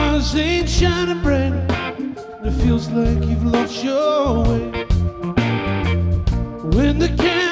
stars ain't shining bright, and it feels like you've lost your way. When the